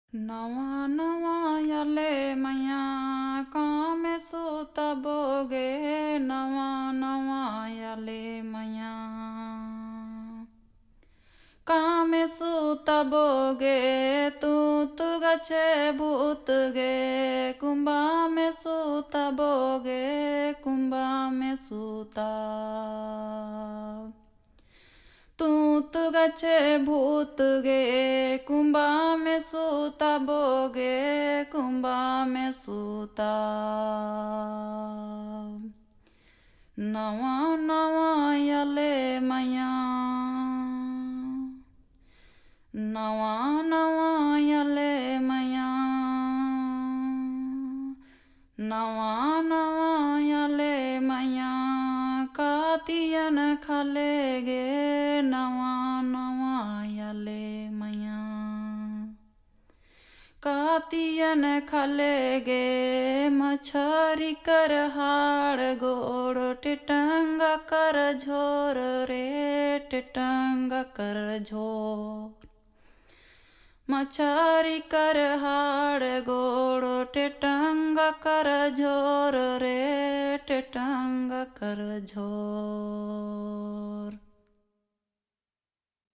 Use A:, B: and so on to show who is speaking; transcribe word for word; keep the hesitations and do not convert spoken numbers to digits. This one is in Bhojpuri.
A: नवा नवा याले मया कामे सूता बोगे नवा नवा याले मया कामे सूता बोगे तू तू गचे भूत गे कुंभा में सूता बोगे कुंभा में सूता तू तू गचे भूत गे कुंभा में सूता बोगे कुंभा में सूता नवा नवा याले मया नवा नवा याले मया नवा नवा याले मया कातियन खाले गे नवा नवा याले मया कातियन खाले गे मछरी कर हाड़ गोड़ टिटंगा कर झोर रे टिटंगा कर झोर मछरी कर हाड़ गोड़ टिटंगा कर झोर रे टिटंगा कर झोर।